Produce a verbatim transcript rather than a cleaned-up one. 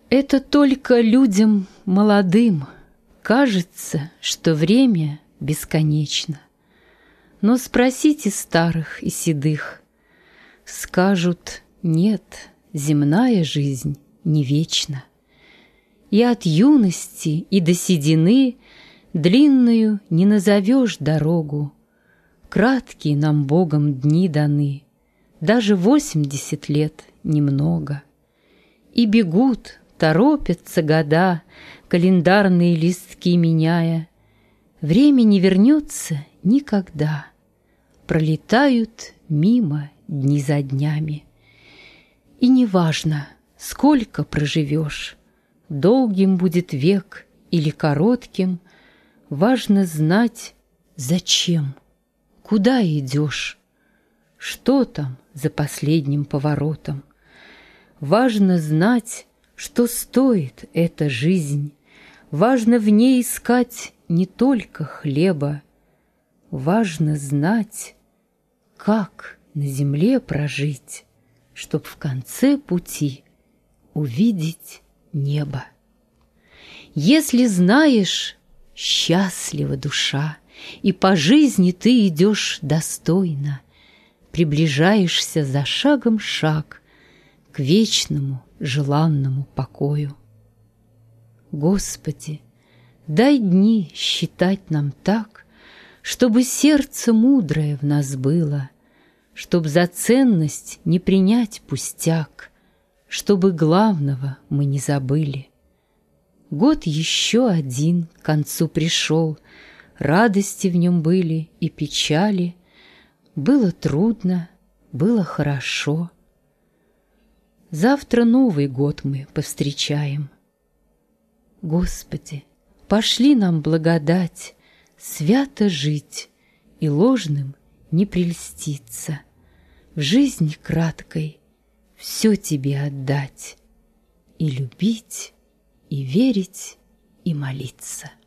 Это только людям молодым кажется, что время бесконечно. Но спросите старых и седых, скажут: нет, земная жизнь не вечна. И от юности и до седины длинную не назовешь дорогу. Краткие нам Богом дни даны, даже восемьдесят лет немного. И бегут, торопятся года, календарные листки меняя. Время не вернется никогда. Пролетают мимо дни за днями. И неважно, сколько проживешь, долгим будет век или коротким, важно знать, зачем, куда идешь, что там за последним поворотом. Важно знать, что стоит эта жизнь, важно в ней искать не только хлеба, важно знать, как на земле прожить, чтоб в конце пути увидеть небо. Если знаешь, счастлива душа, и по жизни ты идешь достойно, приближаешься за шагом шаг к вечному желанному покою. Господи, дай дни считать нам так, чтобы сердце мудрое в нас было, чтоб за ценность не принять пустяк, чтобы главного мы не забыли. Год еще один к концу пришел, радости в нем были и печали, было трудно, было хорошо. Завтра Новый год мы повстречаем. Господи, пошли нам благодать свято жить и ложным не прельститься, в жизни краткой все Тебе отдать, и любить, и верить, и молиться.